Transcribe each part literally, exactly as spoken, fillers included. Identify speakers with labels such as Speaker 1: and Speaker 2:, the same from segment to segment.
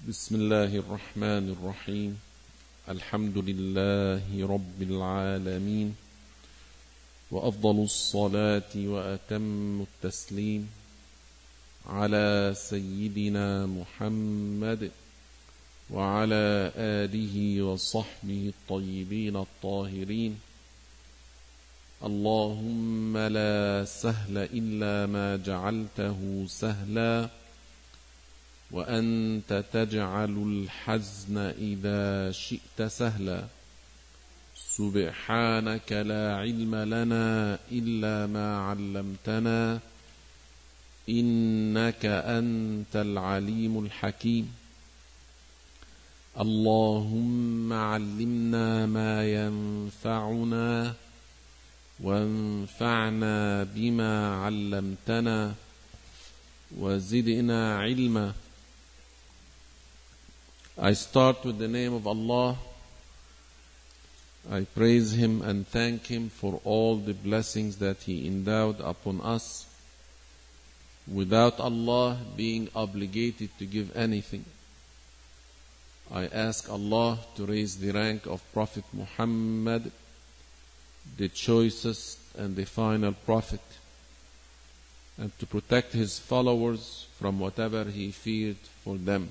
Speaker 1: بسم الله الرحمن الرحيم الحمد لله رب العالمين وأفضل الصلاة وأتم التسليم على سيدنا محمد وعلى آله وصحبه الطيبين الطاهرين. اللهم لا سهل إلا ما جعلته سهلا وأنت تجعل الحزن إذا شئت سهلا. سبحانك لا علم لنا إلا ما علمتنا إنك أنت العليم الحكيم. اللهم علمنا ما ينفعنا وانفعنا بما علمتنا وزدنا علما. I start with the name of Allah. I praise Him and thank Him for all the blessings that He endowed upon us, without Allah being obligated to give anything. I ask Allah to raise the rank of Prophet Muhammad, the choicest and the final Prophet, and to protect His followers from whatever He feared for them.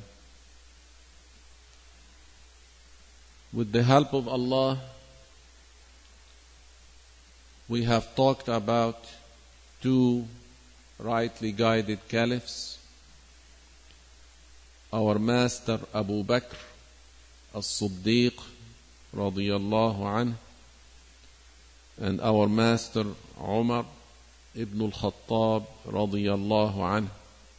Speaker 1: With the help of Allah, we have talked about two rightly guided caliphs, our master Abu Bakr as-Siddiq radiyallahu anhu and our master Umar ibn al-Khattab radiyallahu anhu.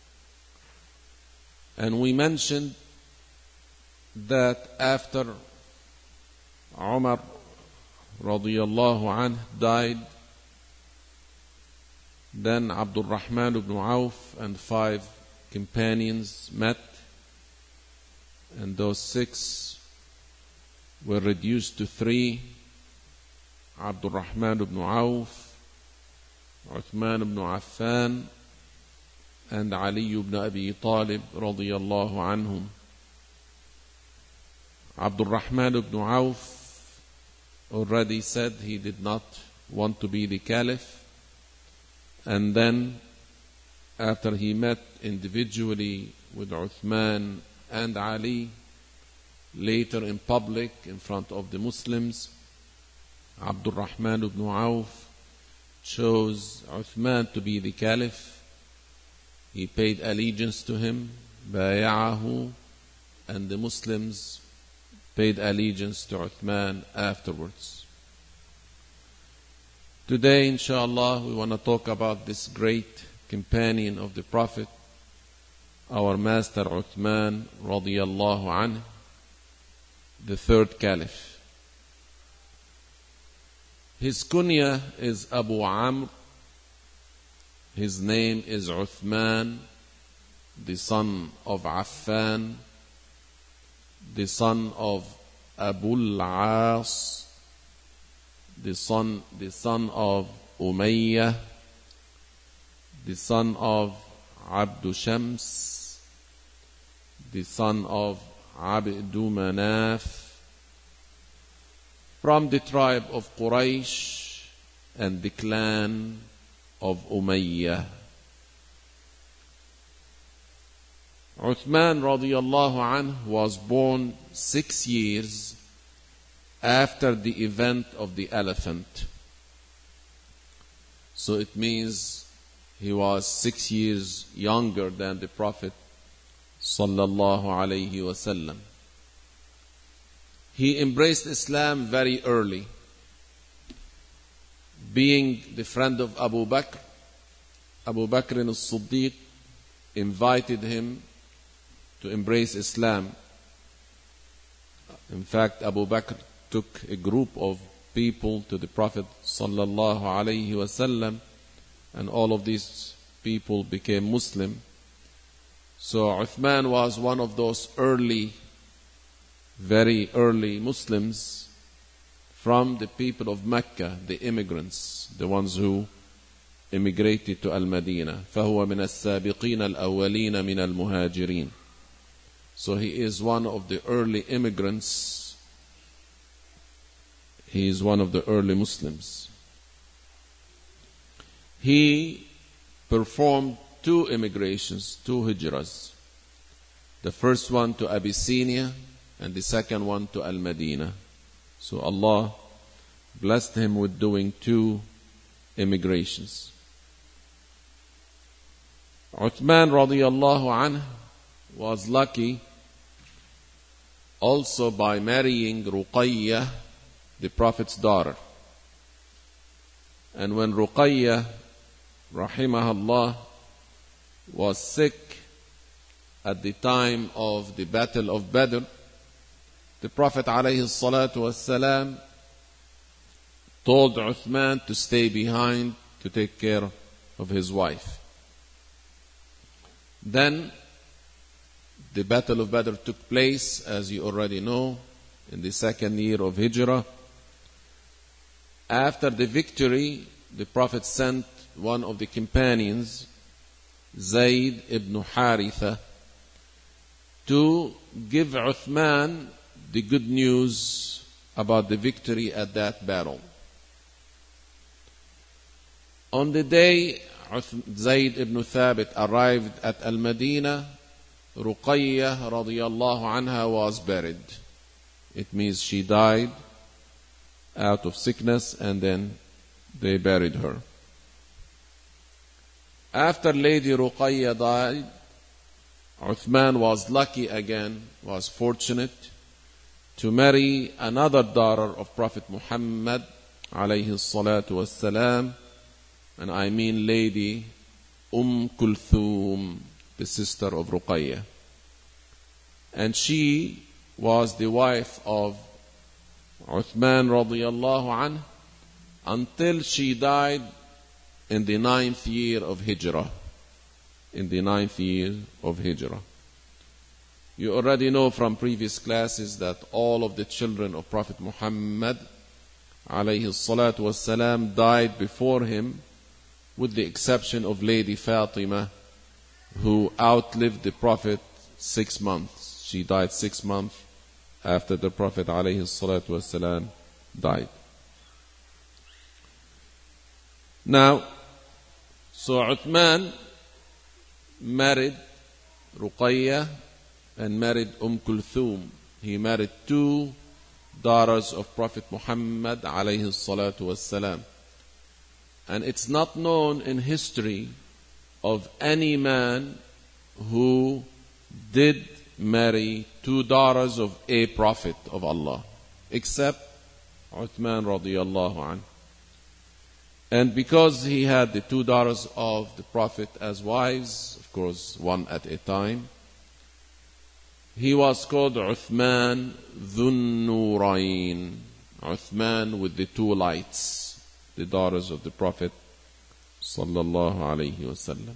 Speaker 1: And we mentioned that after Umar radiyallahu anhu died, then Abdul Rahman ibn Auf and five companions met, and those six were reduced to three: Abdul Rahman ibn Auf, Uthman ibn Affan, and Ali ibn Abi Talib radiyallahu anhum. Abdul Rahman ibn Auf already said he did not want to be the caliph, and then after he met individually with Uthman and Ali, later in public in front of the Muslims, Abdul Rahman ibn Auf chose Uthman to be the caliph. He paid allegiance to him, bay'ahu, and the Muslims paid allegiance to Uthman afterwards. Today, inshallah, we want to talk about this great companion of the Prophet, our master Uthman radiyallahu anhu, the third caliph. His kunya is Abu Amr. His name is Uthman, the son of Affan, the son of Abu al-As, the son, the son of Umayyah, the son of Abdu Shams, the son of Abdu Manaf, from the tribe of Quraysh and the clan of Umayyah. Uthman radiyallahu anhu was born six years after the event of the elephant. So it means he was six years younger than the Prophet sallallahu alayhi wasallam. He embraced Islam very early. Being the friend of Abu Bakr, Abu Bakr as-Siddiq invited him to embrace Islam. In fact, Abu Bakr took a group of people to the Prophet sallallahu alaihi wasallam, and all of these people became Muslim. So Uthman was one of those early, very early Muslims from the people of Mecca, the immigrants, the ones who immigrated to Al-Madinah. فَهُوَ مِنَ السَّابِقِينَ الْأَوَّلِينَ مِنَ الْمُهَاجِرِينَ. So he is one of the early immigrants. He is one of the early Muslims. He performed two immigrations, two hijras. The first one to Abyssinia and the second one to Al-Madinah. So Allah blessed him with doing two immigrations. Uthman radiyallahu anhu was lucky also by marrying Ruqayyah, the Prophet's daughter. And when Ruqayyah, rahimahullah, was sick at the time of the Battle of Badr, the Prophet alayhi salatu wassalam told Uthman to stay behind to take care of his wife. Then the Battle of Badr took place, as you already know, in the second year of Hijrah. After the victory, the Prophet sent one of the companions, Zayd ibn Haritha, to give Uthman the good news about the victory at that battle. On the day Zayd ibn Thabit arrived at Al-Madinah, Ruqayyah radiyallahu anha was buried. It means she died out of sickness, and then they buried her. After Lady Ruqayyah died, Uthman was lucky again, was fortunate to marry another daughter of Prophet Muhammad alayhi salatu wassalam, and I mean Lady Umm Kulthum, the sister of Ruqayyah. And she was the wife of Uthman radiyallahu anhu until she died in the ninth year of Hijrah. In the ninth year of Hijrah. You already know from previous classes that all of the children of Prophet Muhammad alayhi salatu wassalam died before him, with the exception of Lady Fatima, who outlived the Prophet six months. She died six months after the Prophet alayhi salatu wassalam died. Now, so Uthman married Ruqayyah and married Umm Kulthum. He married two daughters of Prophet Muhammad alayhi salatu wassalam. And it's not known in history of any man who did marry two daughters of a prophet of Allah, except Uthman radiyallahu anhu. And because he had the two daughters of the Prophet as wives, of course, one at a time, he was called Uthman Dhun Nurayn, Uthman with the two lights, the daughters of the Prophet sallallahu alayhi wasallam.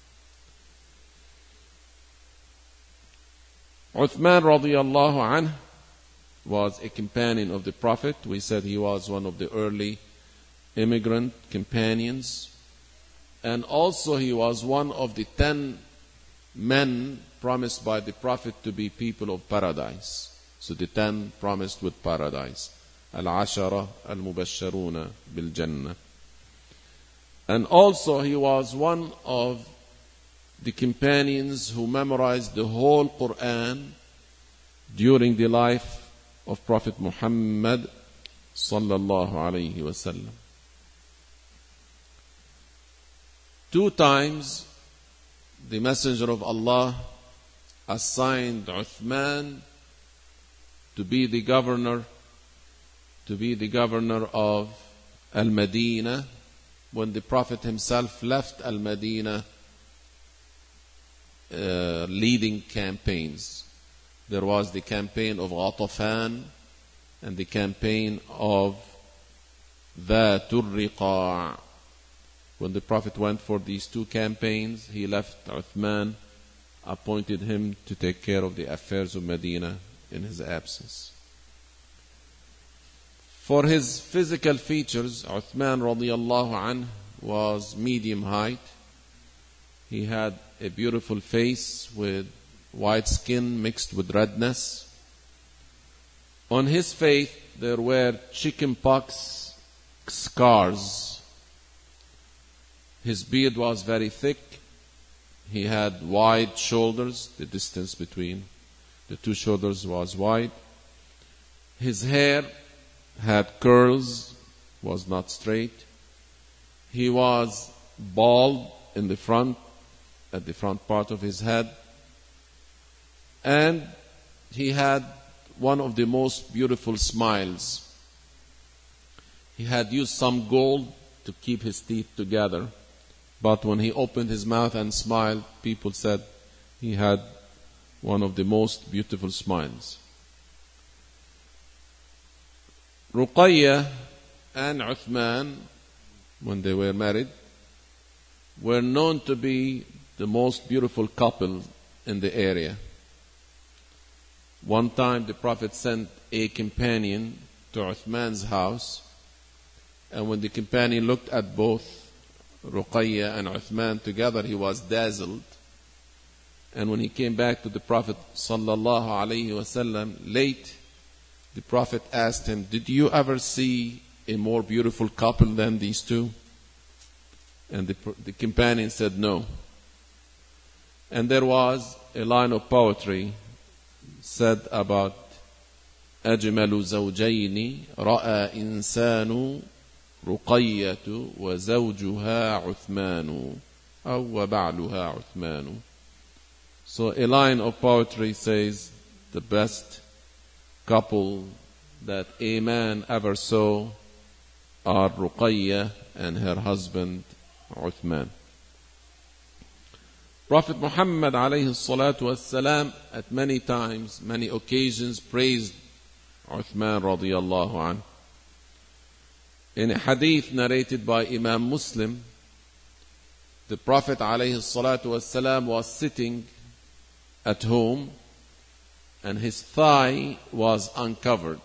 Speaker 1: Uthman radiyallahu anhu was a companion of the Prophet. We said he was one of the early immigrant companions. And also he was one of the ten men promised by the Prophet to be people of paradise. So the ten promised with paradise. Al-Ashara al-Mubasharuna bil-Jannah. And also he was one of the companions who memorized the whole Quran during the life of Prophet Muhammad sallallahu alayhi wasallam. Two times the Messenger of Allah assigned Uthman to be the governor, to be the governor of Al-Madinah when the Prophet himself left Al-Madinah uh, leading campaigns. There was the campaign of Ghatafan and the campaign of Dhatur Riqa'. When the Prophet went for these two campaigns, he left Uthman, appointed him to take care of the affairs of Medina in his absence. For his physical features, Uthman radiyallahu anhu was medium height. He had a beautiful face with white skin mixed with redness. On his face there were chickenpox scars. His beard was very thick. He had wide shoulders. The distance between the two shoulders was wide. His hair had curls, was not straight. He was bald in the front, at the front part of his head. And he had one of the most beautiful smiles. He had used some gold to keep his teeth together. But when he opened his mouth and smiled, people said he had one of the most beautiful smiles. Ruqayya and Uthman, when they were married, were known to be the most beautiful couple in the area. One time the Prophet sent a companion to Uthman's house, and when the companion looked at both Ruqayya and Uthman together, he was dazzled. And when he came back to the Prophet sallallahu alaihi wasallam late, the Prophet asked him, "Did you ever see a more beautiful couple than these two?" And the, the companion said, "No." And there was a line of poetry said about أجمل زوجين رأى إنسان رقية وزوجها عثمان أو وبعلها عثمان. So a line of poetry says the best couple that a man ever saw are Ruqayya and her husband Uthman. Prophet Muhammad alayhi salatu wassalam at many times, many occasions praised Uthman radiyallahu anhu. In a hadith narrated by Imam Muslim, the Prophet alayhi salatu wassalam was sitting at home and his thigh was uncovered.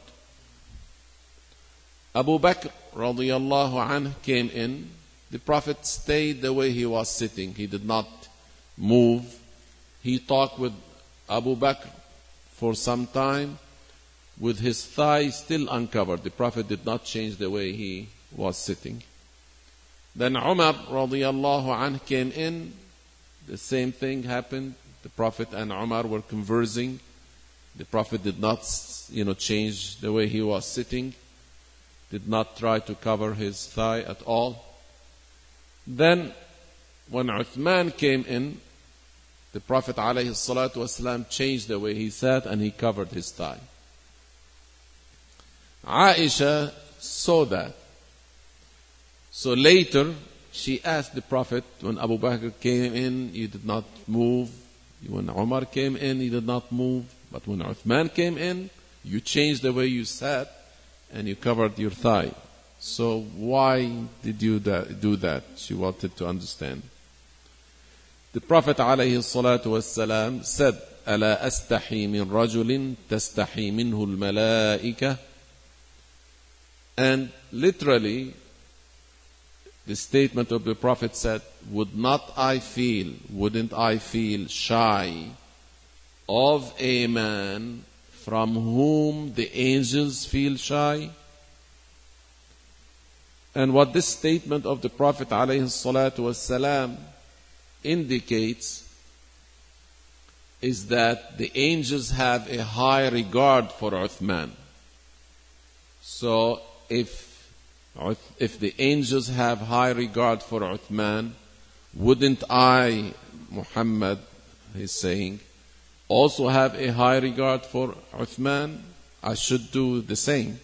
Speaker 1: Abu Bakr radiyallahu anhu came in. The Prophet stayed the way he was sitting. He did not move. He talked with Abu Bakr for some time with his thigh still uncovered. The Prophet did not change the way he was sitting. Then Umar radiyallahu anhu came in. The same thing happened. The Prophet and Umar were conversing. The Prophet did not, you know, change the way he was sitting. Did not try to cover his thigh at all. Then when Uthman came in, the Prophet alayhi salatu wasalam changed the way he sat and he covered his thigh. Aisha saw that. So later she asked the Prophet, when Abu Bakr came in, you did not move. When Umar came in, he did not move. But when Uthman came in, you changed the way you sat and you covered your thigh. So why did you do that? She wanted to understand. The Prophet alayhi salatu wassalam said, ألا أستحي من رجل تستحي منه الملائكة. And literally, the statement of the Prophet said, would not I feel, wouldn't I feel shy of a man from whom the angels feel shy? And what this statement of the Prophet ﷺ indicates is that the angels have a high regard for Uthman. So if if the angels have high regard for Uthman, wouldn't I, Muhammad is saying, also have a high regard for Uthman? I should do the same.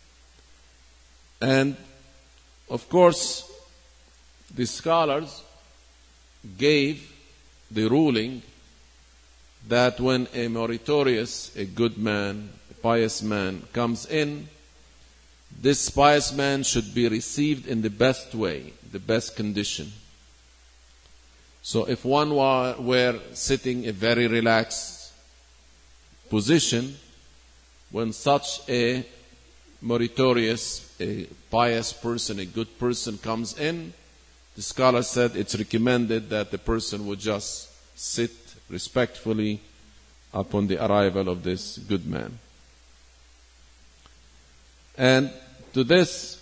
Speaker 1: And of course, the scholars gave the ruling that when a meritorious, a good man, a pious man comes in, this pious man should be received in the best way, the best condition. So if one were sitting in a very relaxed position, when such a meritorious, a pious person, a good person comes in, the scholar said it's recommended that the person would just sit respectfully upon the arrival of this good man. And to this,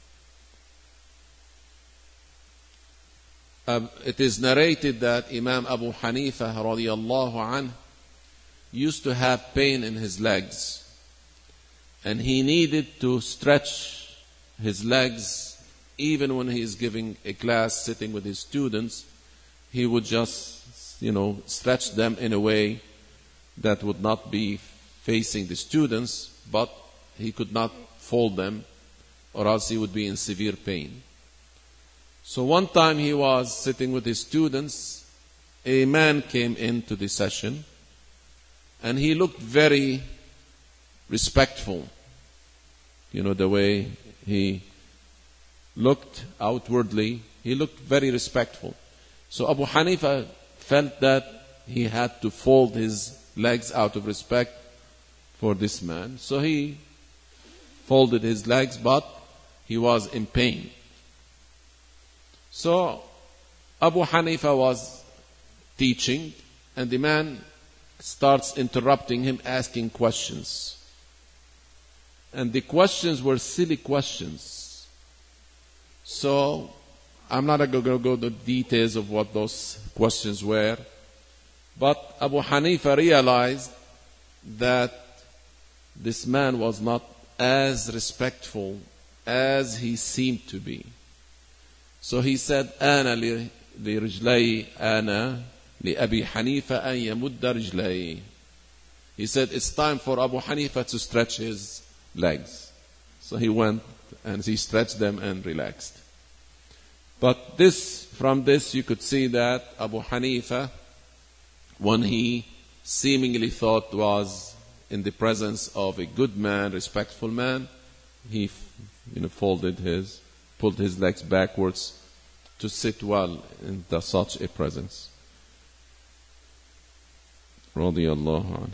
Speaker 1: uh, it is narrated that Imam Abu Hanifa radiallahu anh used to have pain in his legs, and he needed to stretch his legs even when he is giving a class, sitting with his students. He would just, you know, stretch them in a way that would not be facing the students, but he could not fold them, or else he would be in severe pain. So one time he was sitting with his students, a man came into the session, and he looked very respectful. You know, the way he looked outwardly, he looked very respectful. So Abu Hanifa felt that he had to fold his legs out of respect for this man. So he folded his legs, but he was in pain. So Abu Hanifa was teaching, and the man starts interrupting him, asking questions. And the questions were silly questions. So I'm not going to go into the details of what those questions were, but Abu Hanifa realized that this man was not as respectful as he seemed to be. So he said, أنا لرجلي أنا لأبي حنيفة أن يمد رجلي. He said, it's time for Abu Hanifa to stretch his legs. So he went and he stretched them and relaxed. But this, from this you could see that Abu Hanifa, when he seemingly thought was in the presence of a good man, respectful man, he, you know, folded his, pulled his legs backwards to sit well in the, such a presence. Radiyallahu anhu.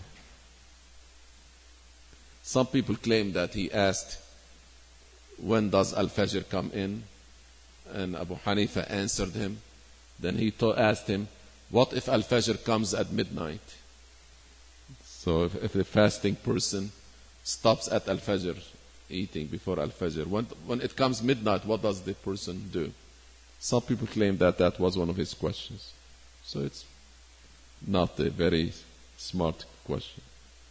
Speaker 1: Some people claim that he asked, when does Al-Fajr come in? And Abu Hanifa answered him. Then he to- asked him, what if Al-Fajr comes at midnight? So if, if a fasting person stops at Al-Fajr, eating before Al-Fajr, when, when it comes midnight, what does the person do? Some people claim that that was one of his questions. So it's not a very smart question.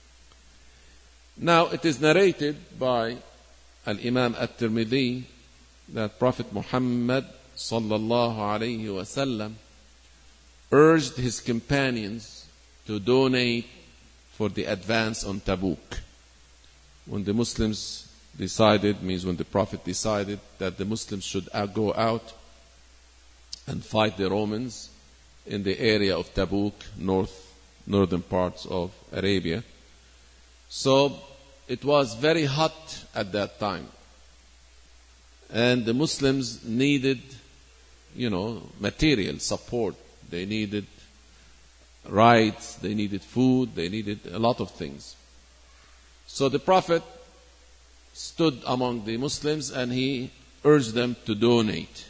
Speaker 1: Now it is narrated by Al-Imam At-Tirmidhi that Prophet Muhammad sallallahu alayhi wasallam urged his companions to donate for the advance on Tabuk. When the Muslims decided, means when the Prophet decided that the Muslims should go out and fight the Romans in the area of Tabuk, north, northern parts of Arabia. So it was very hot at that time. And the Muslims needed, you know, material support. They needed rights, they needed food, they needed a lot of things. So the Prophet stood among the Muslims and he urged them to donate.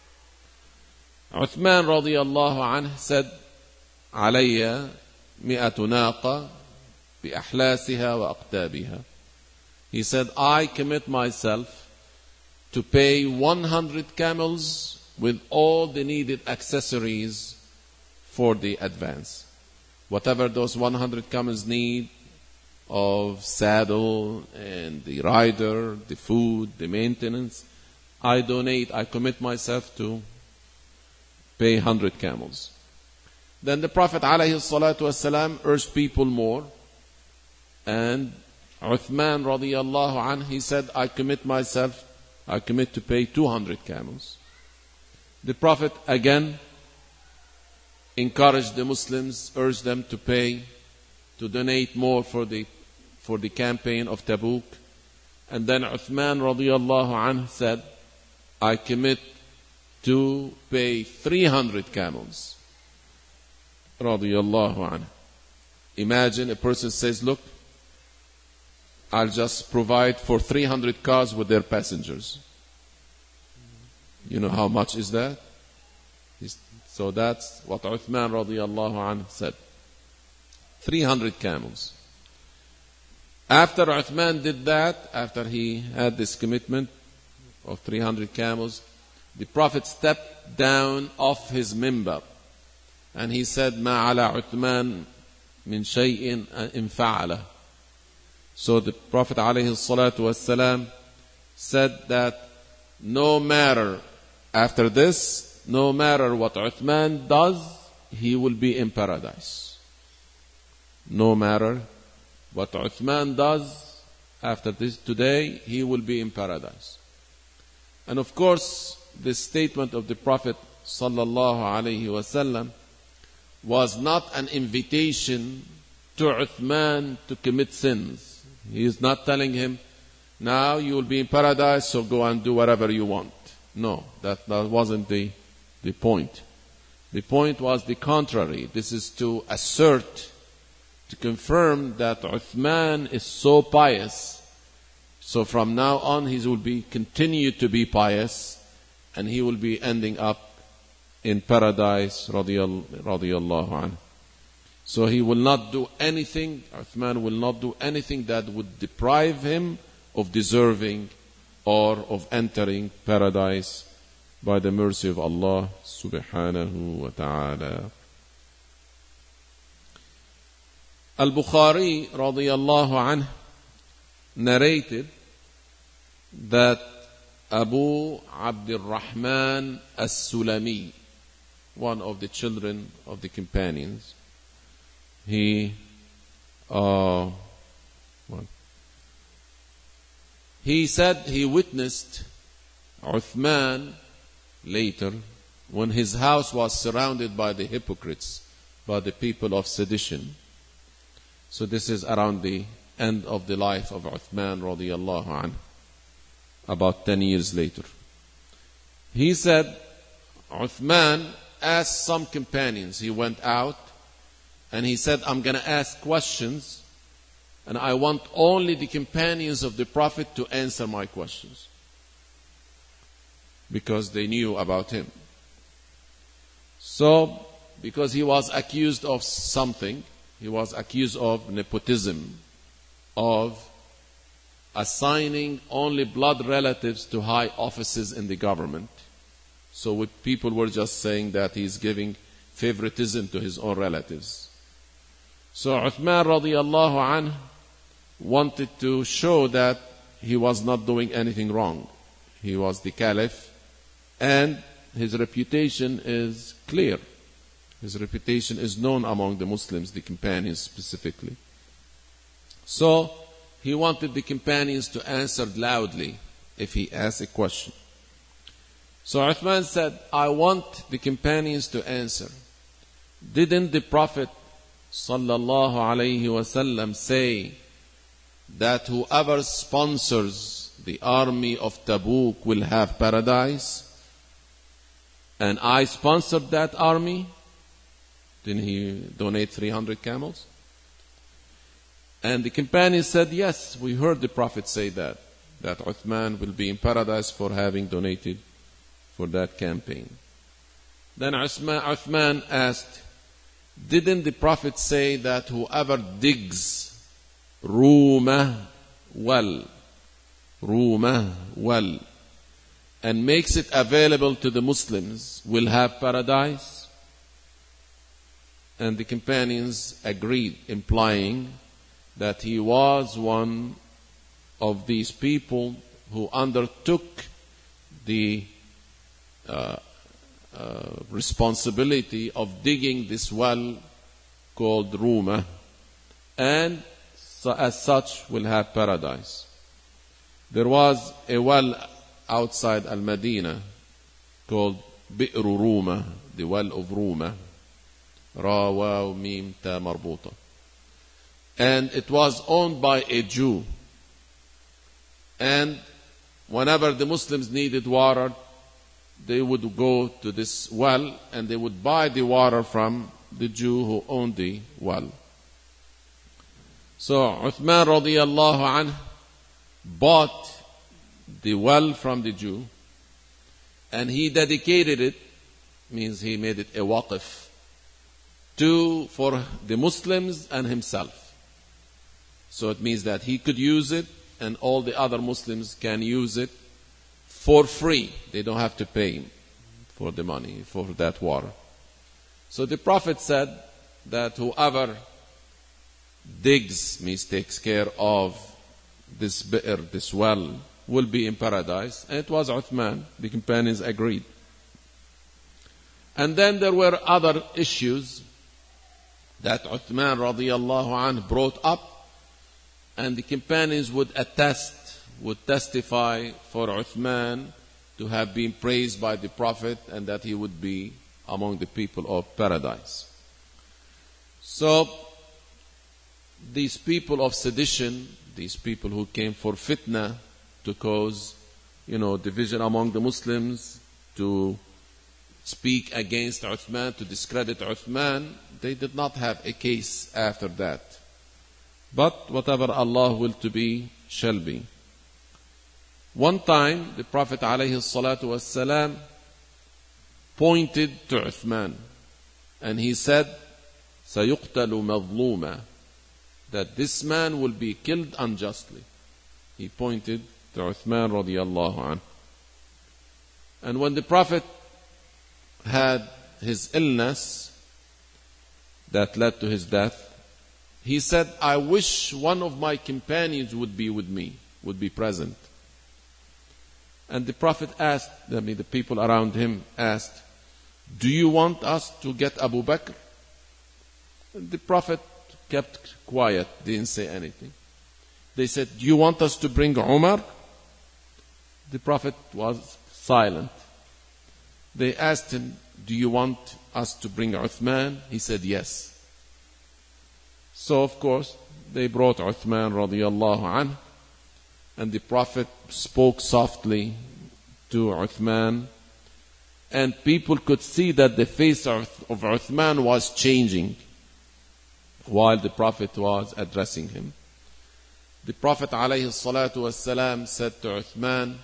Speaker 1: Uthman radiyallahu anhu said, علي مئة ناقة بأحلاسها وأقتابها. He said, I commit myself to pay one hundred camels with all the needed accessories for the advance. Whatever those one hundred camels need of saddle and the rider, the food, the maintenance, I donate, I commit myself to pay one hundred camels. Then the Prophet ﷺ urged people more, and Uthman radiyallahu anhu, he said, I commit myself, I commit to pay two hundred camels. The Prophet again encouraged the Muslims, urged them to pay, to donate more for the for the campaign of Tabuk. And then Uthman radiyallahu anhu said, I commit to pay three hundred camels. Radiyallahu anhu. Imagine a person says, look, I'll just provide for three hundred cars with their passengers. You know how much is that? So that's what Uthman radiyallahu anhu said. three hundred camels. After Uthman did that, after he had this commitment of three hundred camels, the Prophet stepped down off his mimbar and he said, "Ma ala Uthman min shay'in in fa'ala." So the Prophet alayhi salatu wasalam said that no matter after this, no matter what Uthman does, he will be in paradise. No matter what Uthman does after this today, he will be in paradise. And of course, this statement of the Prophet sallallahu alaihi wasallam was not an invitation to Uthman to commit sins. He is not telling him, now you will be in paradise, so go and do whatever you want. No, that, that wasn't the, the point. The point was the contrary. This is to assert, to confirm that Uthman is so pious. So from now on, he will be continue to be pious, and he will be ending up in paradise, radiyallahu anhu. So he will not do anything, Uthman will not do anything that would deprive him of deserving or of entering paradise by the mercy of Allah subhanahu wa ta'ala. Al-Bukhari radiyallahu anhu narrated that Abu Abdul Rahman as-Sulami, one of the children of the companions, he uh, well, he said he witnessed Uthman later when his house was surrounded by the hypocrites, by the people of sedition. So this is around the end of the life of Uthman radiyallahu anhu, about ten years later. He said Uthman asked some companions. He went out and he said, I'm going to ask questions, and I want only the companions of the Prophet to answer my questions, because they knew about him. So, because he was accused of something, he was accused of nepotism, of assigning only blood relatives to high offices in the government. So people were just saying that he's giving favoritism to his own relatives. So Uthman radiyallahu anhu wanted to show that he was not doing anything wrong. He was the caliph, and his reputation is clear. His reputation is known among the Muslims, the companions specifically. So he wanted the companions to answer loudly if he asked a question. So Uthman said, I want the companions to answer. Didn't the Prophet sallallahu alayhi wasallam say that whoever sponsors the army of Tabuk will have paradise? And I sponsored that army. Didn't he donate three hundred camels? And the companions said, yes, we heard the Prophet say that, that Uthman will be in paradise for having donated for that campaign. Then Uthman, Uthman asked, didn't the Prophet say that whoever digs Rumah well, Rumah well, and makes it available to the Muslims will have paradise? And the companions agreed, implying that he was one of these people who undertook the uh, uh, responsibility of digging this well called Rumah, and so as such will have paradise. There was a well outside Al-Madinah called Bi'r Rumah, the well of Rumah, Ra, Waw, Mim, Ta, Marbuta. And it was owned by a Jew. And whenever the Muslims needed water, they would go to this well and they would buy the water from the Jew who owned the well. So Uthman radiyallahu anhu bought the well from the Jew, and he dedicated it, means he made it a waqf, to for the Muslims and himself. So it means that he could use it and all the other Muslims can use it for free. They don't have to pay for the money, for that water. So the Prophet said that whoever digs, means takes care of this bi'r, this well, will be in paradise. And it was Uthman. The companions agreed. And then there were other issues that Uthman radiallahu anhu brought up, and the companions would attest, would testify for Uthman to have been praised by the Prophet and that he would be among the people of paradise. So, these people of sedition, these people who came for fitna, to cause, you know, division among the Muslims, to speak against Uthman, to discredit Uthman, they did not have a case after that. But whatever Allah will to be, shall be. One time, the Prophet ﷺ pointed to Uthman, and he said, سَيُقْتَلُ مَظْلُومًا, that this man will be killed unjustly. He pointed to Uthman radiallahu anhu. And when the Prophet had his illness that led to his death, he said, I wish one of my companions would be with me, would be present. And the Prophet asked, I mean, the people around him asked, do you want us to get Abu Bakr? And the Prophet kept quiet, didn't say anything. They said, do you want us to bring Umar? The Prophet was silent. They asked him, do you want us to bring Uthman? He said, yes. So, of course, they brought Uthman radiallahu anhu, and the Prophet spoke softly to Uthman, and people could see that the face of Uthman was changing while the Prophet was addressing him. The Prophet alayhi salatu wasalam said to Uthman,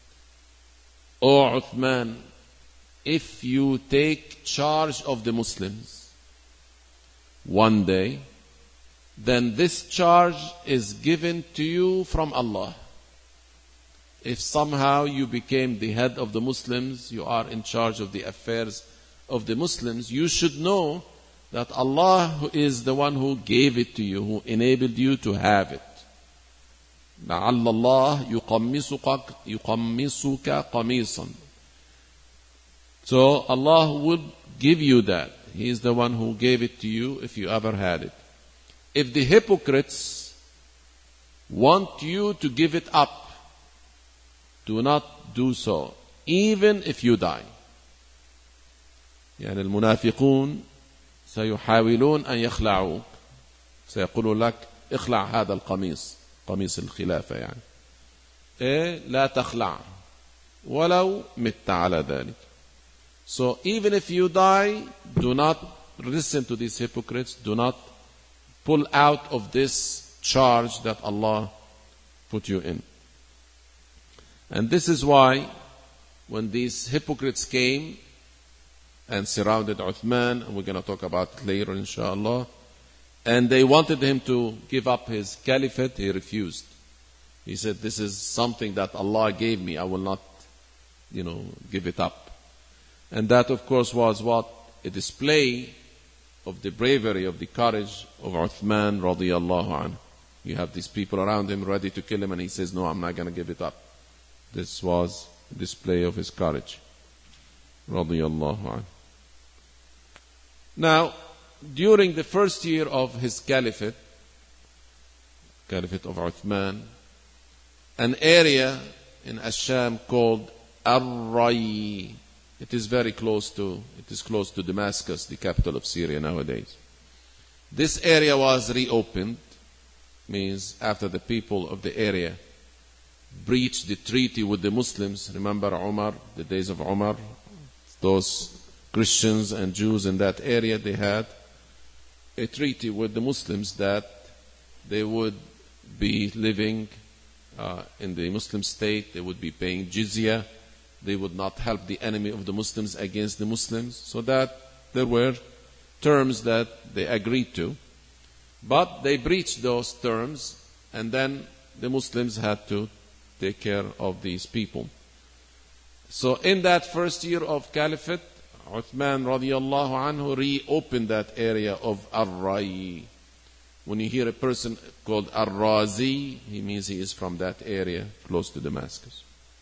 Speaker 1: O Uthman, if you take charge of the Muslims one day, then this charge is given to you from Allah. If somehow you became the head of the Muslims, you are in charge of the affairs of the Muslims, you should know that Allah is the one who gave it to you, who enabled you to have it. لَعَلَّ اللَّهِ يُقَمِّصُكَ قَمِيصًا. So Allah would give you that. He is the one who gave it to you if you ever had it. If the hypocrites want you to give it up, do not do so, even if you die. يعني المنافقون سيحاولون أن يخلعوك. سيقولون لك اخلع هذا القميص، قميص الخلافة يعني. إيه لا تخلع ولو مت على ذلك. So even if you die, do not listen to these hypocrites. Do not pull out of this charge that Allah put you in. And this is why when these hypocrites came and surrounded Uthman, and we're going to talk about it later inshallah, and they wanted him to give up his caliphate, he refused. He said, this is something that Allah gave me, I will not, you know, give it up. And that of course was what? A display of the bravery, of the courage of Uthman radiallahu anhu. You have these people around him ready to kill him, and he says, no, I'm not going to give it up. This was a display of his courage radiallahu anhu. Now, during the first year of his caliphate, caliphate of Uthman, an area in Asham called Ar-Ray, it is very close to, it is close to Damascus, the capital of Syria nowadays. This area was reopened, means after the people of the area breached the treaty with the Muslims. Remember Umar, the days of Umar, those Christians and Jews in that area, they had a treaty with the Muslims that they would be living uh, in the Muslim state, they would be paying jizya, they would not help the enemy of the Muslims against the Muslims, so that there were terms that they agreed to. But they breached those terms, and then the Muslims had to take care of these people. So in that first year of Caliphate, Uthman radiallahu anhu reopened that area of Ar-Rai. When you hear a person called Ar-Razi, he means he is from that area close to Damascus.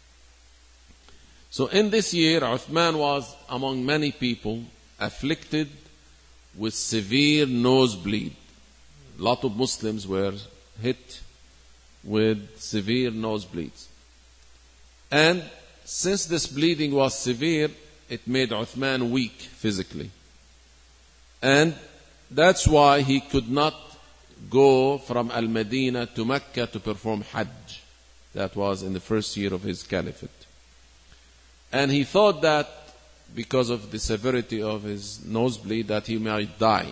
Speaker 1: So in this year, Uthman was among many people afflicted with severe nosebleed. A lot of Muslims were hit with severe nosebleeds. And since this bleeding was severe, it made Uthman weak physically. And that's why he could not go from Al-Madinah to Mecca to perform Hajj. That was in the first year of his caliphate. And he thought that because of the severity of his nosebleed that he might die.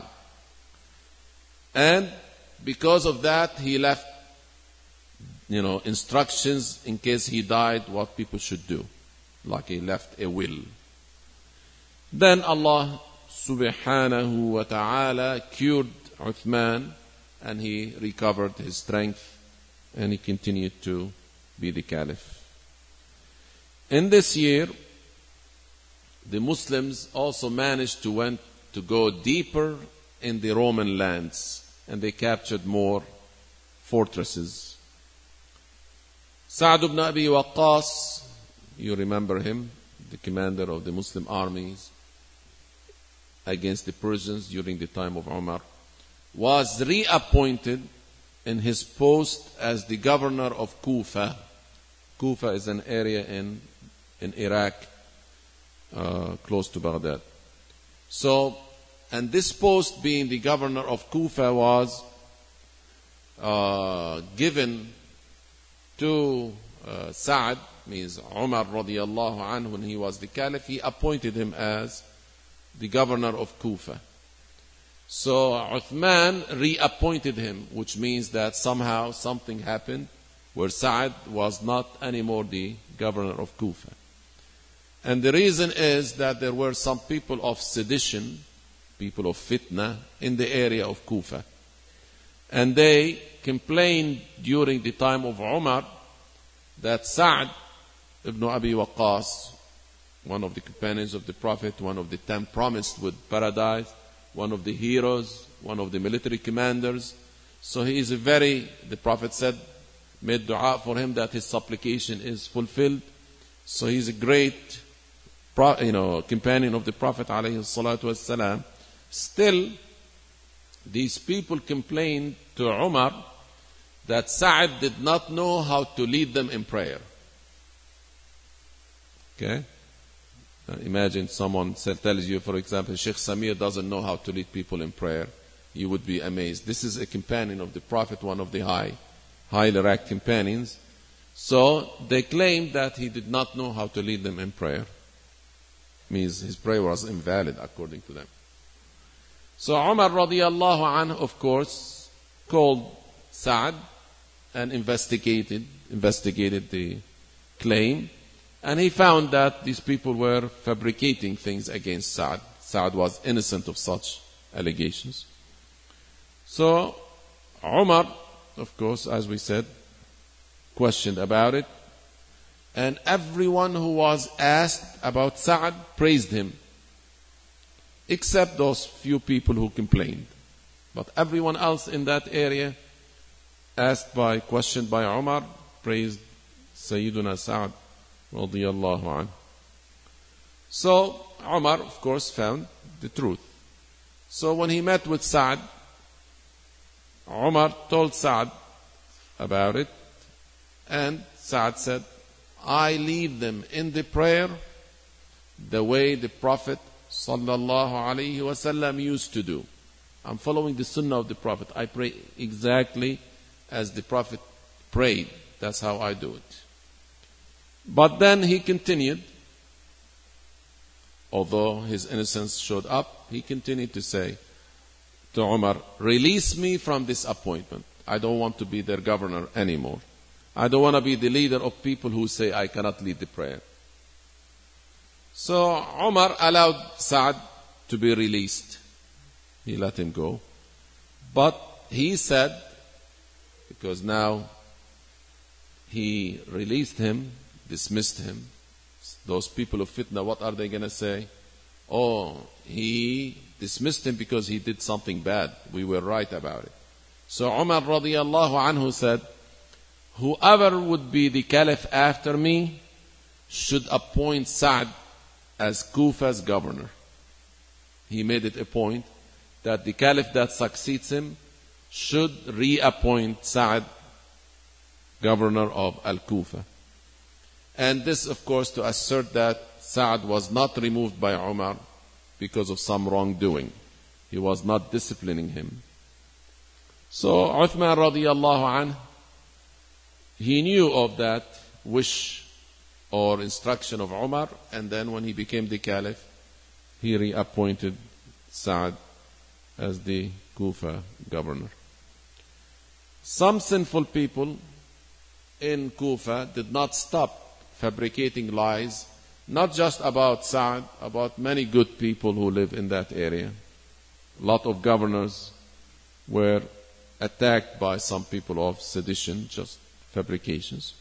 Speaker 1: And because of that, he left, you know, instructions in case he died, what people should do. Like he left a will. Then Allah subhanahu wa ta'ala cured Uthman, and he recovered his strength, and he continued to be the caliph. In this year, the Muslims also managed to went to go deeper in the Roman lands, and they captured more fortresses. Sa'd ibn Abi Waqqas, you remember him, the commander of the Muslim armies against the Persians during the time of Umar, was reappointed in his post as the governor of Kufa. Kufa is an area in, in Iraq, uh, close to Baghdad. So, and this post being the governor of Kufa was uh, given to uh, Sa'd, means Umar radiallahu anhu, when he was the caliph, he appointed him as the governor of Kufa. So Uthman reappointed him, which means that somehow something happened where Sa'd was not anymore the governor of Kufa. And the reason is that there were some people of sedition, people of fitna, in the area of Kufa. And they complained during the time of Umar that Sa'd ibn Abi Waqqas, one of the companions of the Prophet, one of the ten promised with paradise, one of the heroes, one of the military commanders. So he is a very, the Prophet said, made dua for him that his supplication is fulfilled. So he is a great, you know, companion of the Prophet alayhi salatu wassalam. Still, these people complained to Umar that Sa'd did not know how to lead them in prayer. Okay? Uh, imagine someone tells you, for example, Sheikh Samir doesn't know how to lead people in prayer. You would be amazed. This is a companion of the Prophet, one of the high, highly ranked companions. So they claimed that he did not know how to lead them in prayer. Means his prayer was invalid according to them. So Umar radiallahu anhu, of course, called Sa'd and investigated, investigated the claim. And he found that these people were fabricating things against Sa'd. Sa'd was innocent of such allegations. So Umar, of course, as we said, questioned about it. And everyone who was asked about Sa'd praised him, except those few people who complained. But everyone else in that area, asked by, questioned by Umar, praised Sayyiduna Sa'd radiyallahu anhu. So Umar, of course, found the truth. So when he met with Sa'd, Umar told Sa'd about it, and Sa'd said, I lead them in the prayer the way the Prophet sallallahu alaihi wasallam used to do. I'm following the sunnah of the Prophet. I pray exactly as the Prophet prayed. That's how I do it. But then he continued, although his innocence showed up, he continued to say to Umar, release me from this appointment. I don't want to be their governor anymore. I don't want to be the leader of people who say I cannot lead the prayer. So Umar allowed Sa'd to be released. He let him go. But he said, because now he released him, dismissed him, those people of fitna, what are they going to say? Oh, he dismissed him because he did something bad. We were right about it. So Umar radiallahu anhu said, whoever would be the caliph after me should appoint Sa'd as Kufa's governor. He made it a point that the caliph that succeeds him should reappoint Sa'd governor of Al-Kufa. And this, of course, to assert that Sa'd was not removed by Umar because of some wrongdoing. He was not disciplining him. So Uthman radiallahu anhu, he knew of that wish or instruction of Umar, and then when he became the caliph, he reappointed Sa'd as the Kufa governor. Some sinful people in Kufa did not stop fabricating lies, not just about Sa'd, about many good people who live in that area. A lot of governors were attacked by some people of sedition, just fabrications.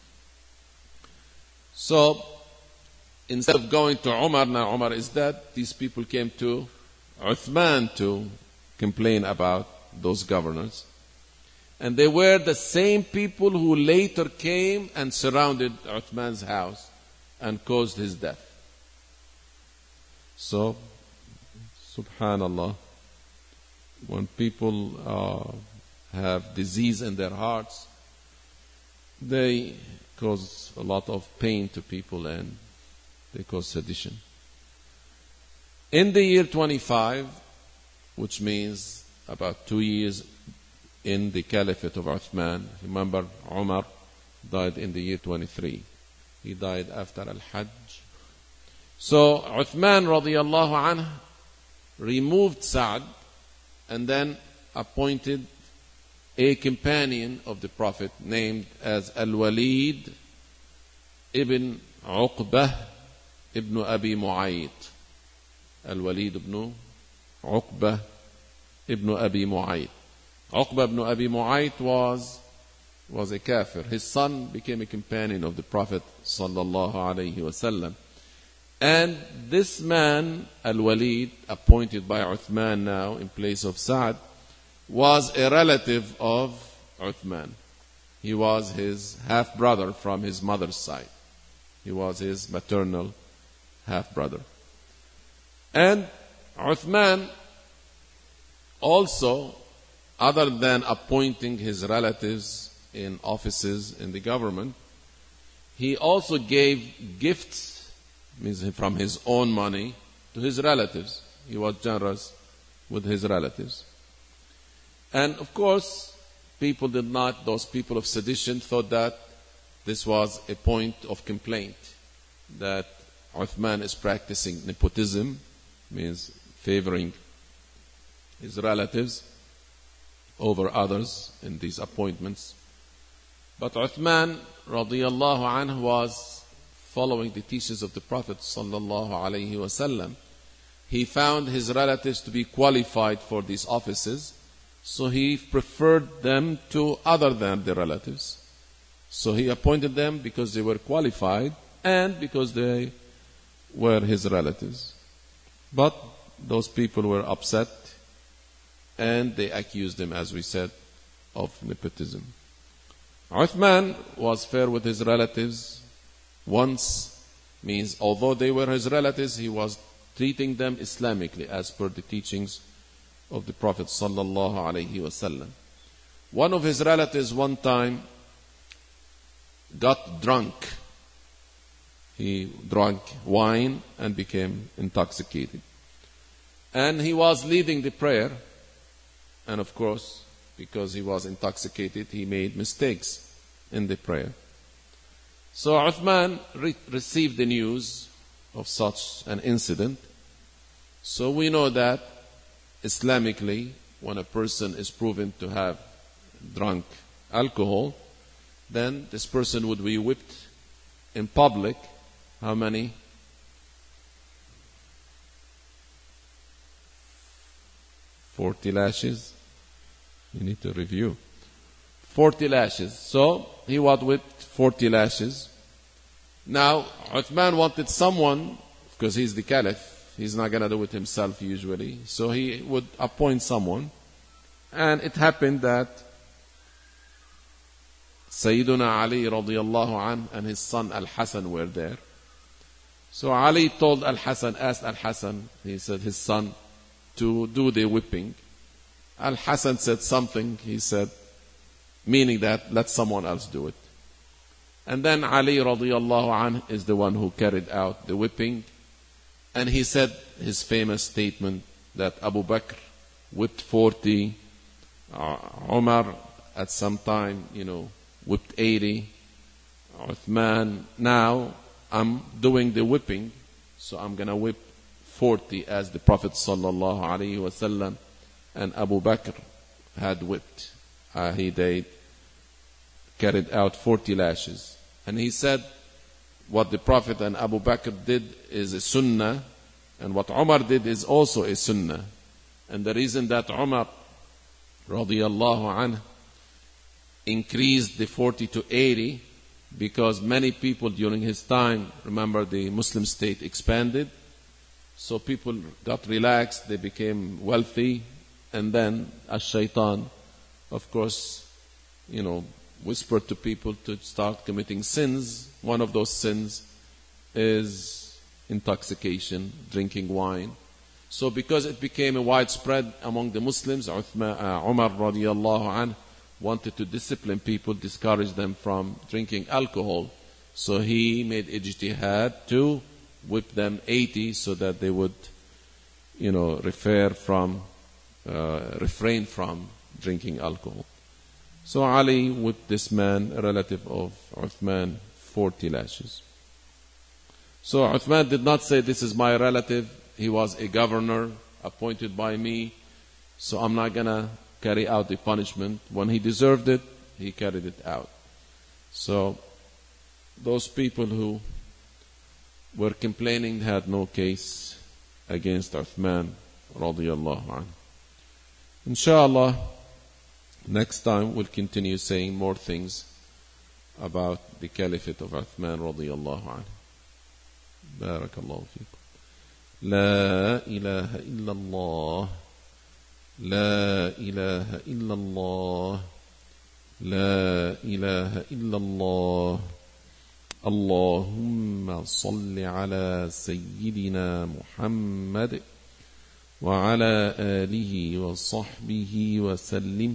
Speaker 1: So, instead of going to Umar, now Umar is dead, these people came to Uthman to complain about those governors. And they were the same people who later came and surrounded Uthman's house and caused his death. So, subhanallah, when people uh, have disease in their hearts, they cause a lot of pain to people and they cause sedition. In the year twenty-five, which means about two years in the caliphate of Uthman, remember Umar died in the year twenty-three. He died after Al-Hajj. So Uthman radiallahu anhu removed Sa'd and then appointed a companion of the Prophet named as Al-Walid ibn Uqbah ibn Abi Mu'ayt. Al-Walid ibn Uqbah ibn Abi Mu'ayt. Uqbah ibn Abi Mu'ayt was, was a kafir. His son became a companion of the Prophet sallallahu alayhi wasallam. And this man, Al-Walid, appointed by Uthman now in place of Sa'd, was a relative of Uthman. He was his half-brother from his mother's side. He was his maternal half-brother. And Uthman also, other than appointing his relatives in offices in the government, he also gave gifts, means from his own money, to his relatives. He was generous with his relatives. And of course, people did not, those people of sedition thought that this was a point of complaint, that Uthman is practicing nepotism, means favoring his relatives over others in these appointments. But Uthman radiyallahu anhu was following the teachings of the Prophet sallallahu alayhi wasallam. He found his relatives to be qualified for these offices, so he preferred them to other than the relatives. So he appointed them because they were qualified and because they were his relatives. But those people were upset and they accused him, as we said, of nepotism. Uthman was fair with his relatives once, means although they were his relatives, he was treating them Islamically as per the teachings of the Prophet sallallahu alaihi wasallam. One of his relatives one time got drunk. He drank wine and became intoxicated. And he was leading the prayer. And of course, because he was intoxicated, he made mistakes in the prayer. So Uthman re- received the news of such an incident. So we know that Islamically, when a person is proven to have drunk alcohol, then this person would be whipped in public. How many? forty lashes. You need to review. forty lashes. So he was whipped forty lashes. Now, Uthman wanted someone, because he's the caliph, he's not going to do it himself usually, so he would appoint someone. And it happened that Sayyiduna Ali radiallahu anh and his son Al-Hasan were there. So Ali told Al-Hasan, asked Al-Hasan, he said his son, to do the whipping. Al-Hasan said something, he said, meaning that let someone else do it. And then Ali radiallahu anh is the one who carried out the whipping. And he said his famous statement that Abu Bakr whipped forty, uh, Umar at some time, you know, whipped eighty, Uthman, now I'm doing the whipping, so I'm going to whip forty as the Prophet sallallahu alaihi wasallam and Abu Bakr had whipped. Uh, he did, carried out forty lashes. And he said, what the Prophet and Abu Bakr did is a sunnah, and what Umar did is also a sunnah. And the reason that Umar radiyallahu anhu increased the forty to eighty, because many people during his time, remember the Muslim state expanded, so people got relaxed, they became wealthy, and then ash-shaytan, of course, you know, whispered to people to start committing sins. One of those sins is intoxication, drinking wine. So because it became a widespread among the Muslims, Uthman, uh, Umar radiallahu anh wanted to discipline people, discourage them from drinking alcohol. So he made ijtihad to whip them eighty so that they would, you know, refer from, uh, refrain from drinking alcohol. So Ali whipped this man, a relative of Uthman, forty lashes. So Uthman did not say, this is my relative, he was a governor appointed by me, so I'm not going to carry out the punishment. When he deserved it, he carried it out. So those people who were complaining had no case against Uthman radiyallahu anhu. Inshallah, next time we'll continue saying more things about the caliphate of Uthman radiyallahu anhu. Barakallahu feekum. La ilaha illallah. La ilaha illallah. La ilaha illallah. Allahumma salli ala Sayyidina Muhammad wa ala alihi wa sahbihi wa sallim.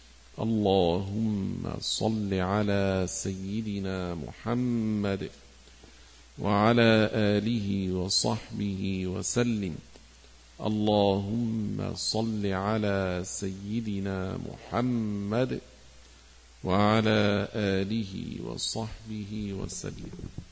Speaker 1: Allahumma salli ala Sayyidina Muhammad wa ala alihi wa sahbihi wa sallim. Allahumma salli ala Sayyidina Muhammad wa ala alihi wa sahbihi wa sallim.